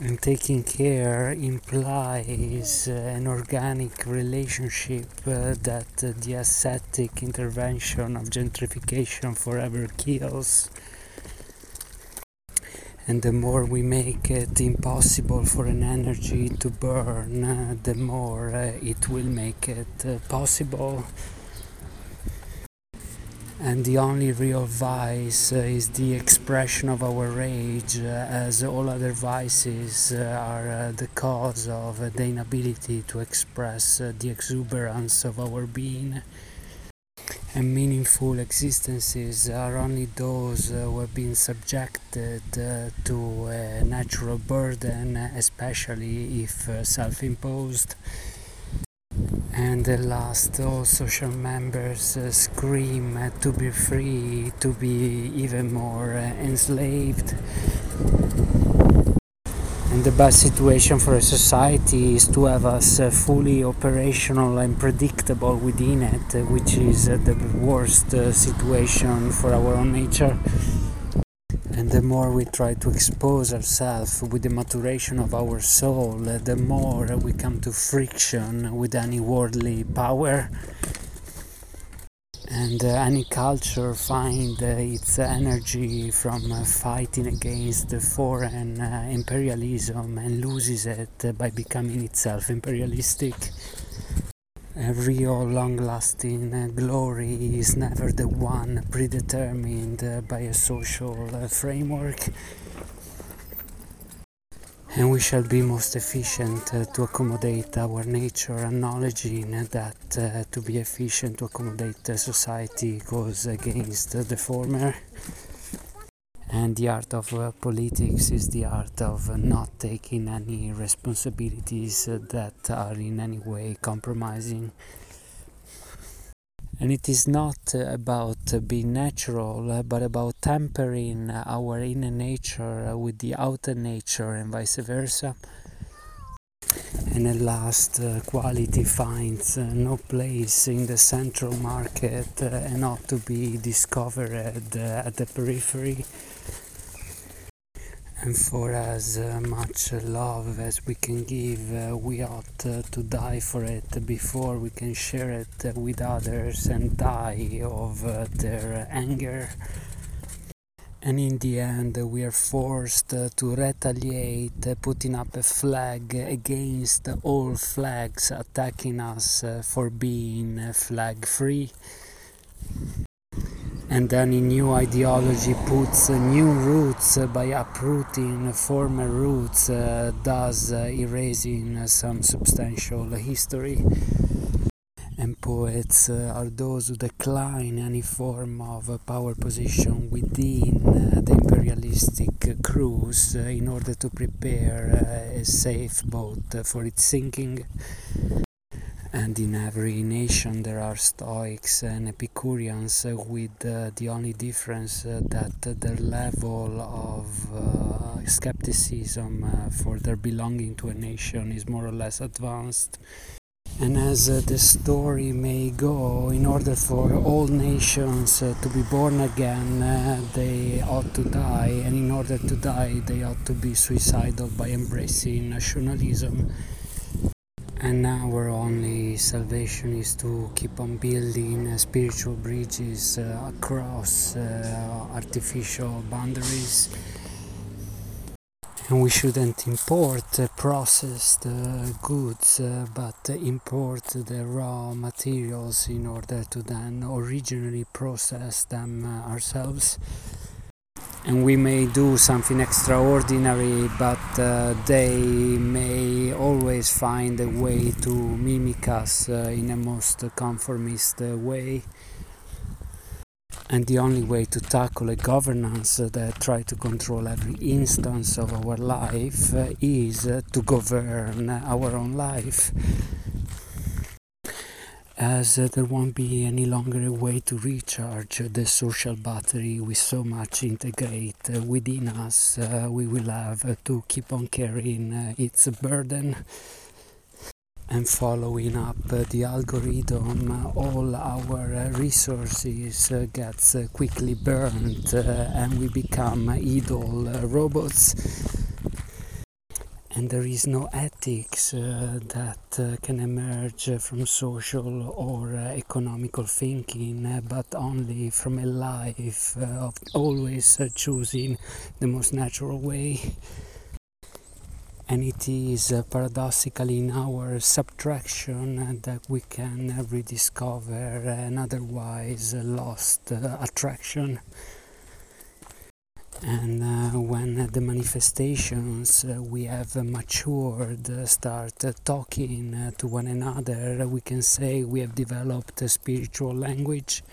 And taking care implies an organic relationship that the ascetic intervention of gentrification forever kills. And the more we make it impossible for an energy to burn, the more it will make it possible. And the only real vice is the expression of our rage, as all other vices are the cause of the inability to express the exuberance of our being. And meaningful existences are only those who have been subjected to a natural burden, especially if self-imposed. And at last, all social members scream to be free, to be even more enslaved. And the best situation for a society is to have us fully operational and predictable within it, which is the worst situation for our own nature. And the more we try to expose ourselves with the maturation of our soul, the more we come to friction with any worldly power. And any culture finds its energy from fighting against the foreign imperialism and loses it by becoming itself imperialistic. A real long-lasting glory is never the one predetermined by a social framework. And we shall be most efficient to accommodate our nature, acknowledging that to be efficient to accommodate society goes against the former. And the art of politics is the art of not taking any responsibilities that are in any way compromising. And it is not about being natural, but about tempering our inner nature with the outer nature and vice versa. And at last, quality finds no place in the central market and ought to be discovered at the periphery. And for as much love as we can give, we ought to die for it before we can share it with others and die of their anger. And in the end, we are forced to retaliate, putting up a flag against all flags attacking us for being flag-free. And then a new ideology puts new roots by uprooting former roots, thus erasing some substantial history. And poets are those who decline any form of power position within the imperialistic cruise in order to prepare a safe boat for its sinking. And in every nation there are Stoics and Epicureans with the only difference that their level of skepticism for their belonging to a nation is more or less advanced. And as the story may go, in order for all nations to be born again, they ought to die, and in order to die they ought to be suicidal by embracing nationalism. And our only salvation is to keep on building spiritual bridges across artificial boundaries. And we shouldn't import processed goods, but import the raw materials in order to then originally process them ourselves. And we may do something extraordinary, but they may always find a way to mimic us in a most conformist way. And the only way to tackle a governance that tries to control every instance of our life is to govern our own life. As there won't be any longer a way to recharge the social battery we so much integrate within us, we will have to keep on carrying its burden. And following up the algorithm, all our resources gets quickly burned and we become idle robots. and there is no ethics that can emerge from social or economical thinking, but only from a life of always choosing the most natural way. And it is paradoxically in our subtraction that we can rediscover an otherwise lost attraction. And when the manifestations we have matured start talking to one another, we can say we have developed a spiritual language.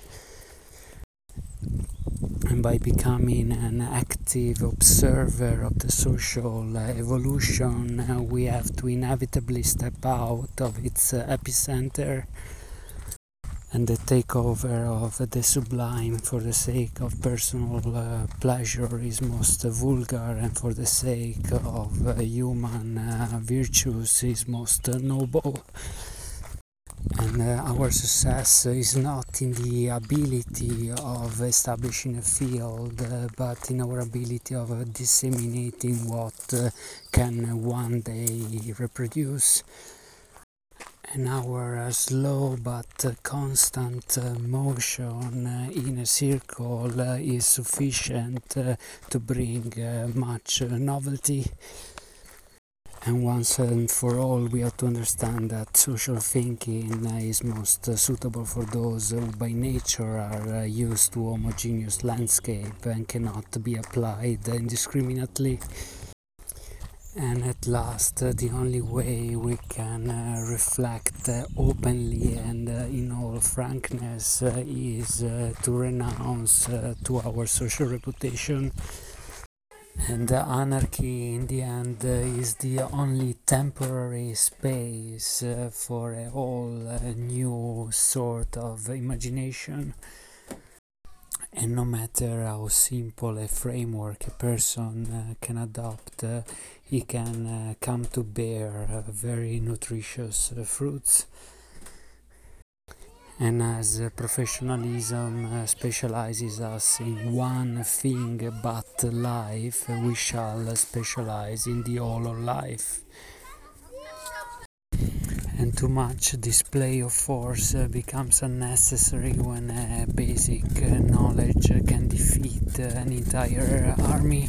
And by becoming an active observer of the social evolution, we have to inevitably step out of its epicenter, and the takeover of the sublime for the sake of personal pleasure is most vulgar, and for the sake of human virtues is most noble. And our success is not in the ability of establishing a field, but in our ability of disseminating what can one day reproduce. And our slow but constant motion in a circle is sufficient to bring much novelty. And once and for all, we have to understand that social thinking is most suitable for those who by nature are used to homogeneous landscape and cannot be applied indiscriminately. And at last, the only way we can reflect openly and in all frankness is to renounce to our social reputation. And anarchy in the end is the only temporary space for a whole new sort of imagination. And no matter how simple a framework a person can adopt, he can come to bear very nutritious fruits. And as professionalism specializes us in one thing but life, we shall specialize in the whole of life. And too much display of force becomes unnecessary when basic knowledge can defeat an entire army.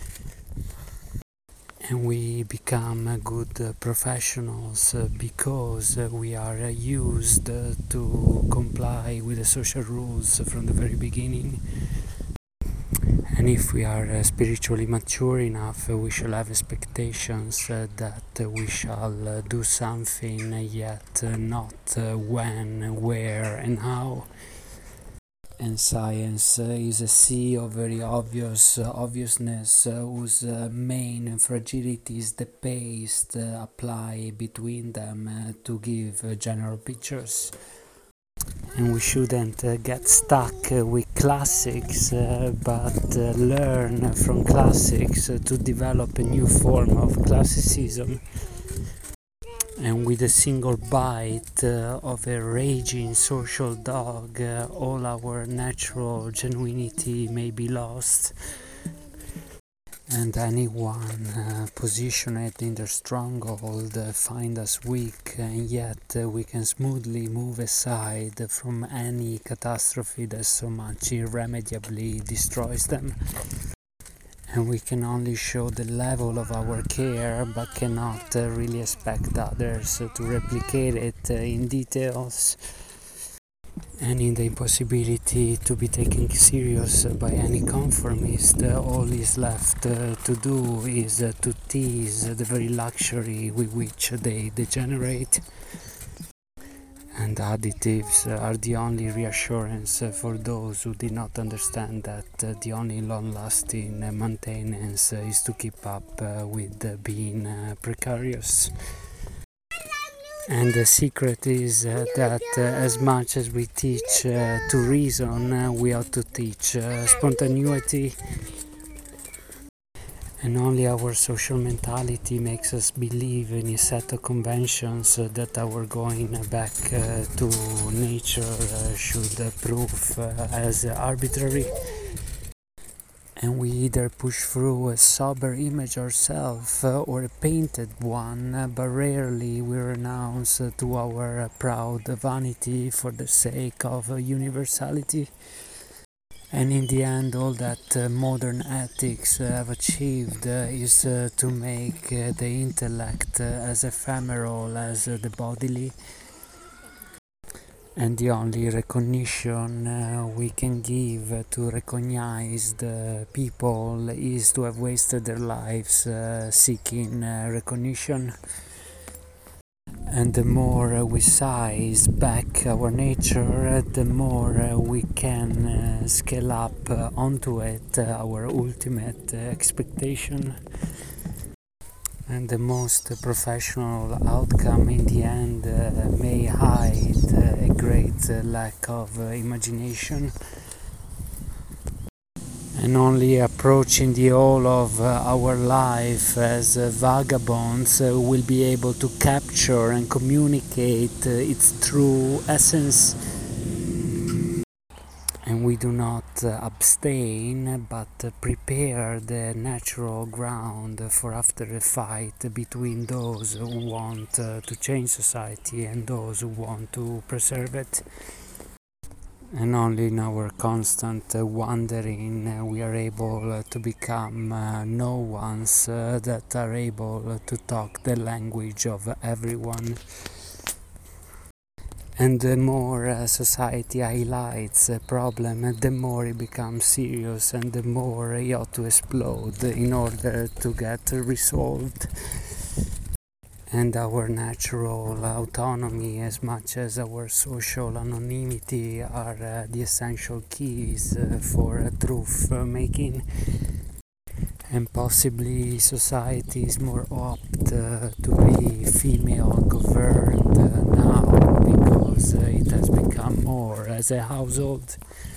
And we become good professionals because we are used to comply with the social rules from the very beginning. And if we are spiritually mature enough, we shall have expectations that we shall do something, yet not when, where, and how. And science is a sea of very obviousness whose main fragility is the paste applied between them to give general pictures. And we shouldn't get stuck with classics, but learn from classics to develop a new form of classicism. And with a single bite of a raging social dog, all our natural genuinity may be lost. And anyone positioned in their stronghold find us weak, and yet we can smoothly move aside from any catastrophe that so much irremediably destroys them. And we can only show the level of our care, but cannot really expect others to replicate it in details. And in the impossibility to be taken serious by any conformist, all is left to do is to tease the very luxury with which they degenerate. And additives are the only reassurance for those who did not understand that the only long-lasting maintenance is to keep up with being precarious. And the secret is that as much as we teach to reason, we ought to teach spontaneity. And only our social mentality makes us believe in a set of conventions that our going back to nature should prove as arbitrary. and we either push through a sober image ourselves or a painted one, but rarely we renounce to our proud vanity for the sake of universality. And in the end, all that modern ethics have achieved is to make the intellect as ephemeral as the bodily. And the only recognition we can give to recognized people is to have wasted their lives seeking recognition. And the more we size back our nature, the more we can scale up onto it our ultimate expectation. And the most professional outcome in the end may hide a great lack of imagination. And only approaching the whole of our life as vagabonds will be able to capture and communicate its true essence. And we do not abstain, but prepare the natural ground for after a fight between those who want to change society and those who want to preserve it. And only in our constant wandering we are able to become no ones that are able to talk the language of everyone. And the more society highlights a problem, the more it becomes serious and the more it ought to explode in order to get resolved. And our natural autonomy, as much as our social anonymity, are the essential keys for truth making. And possibly society is more apt to be female governed now because it has become more as a household.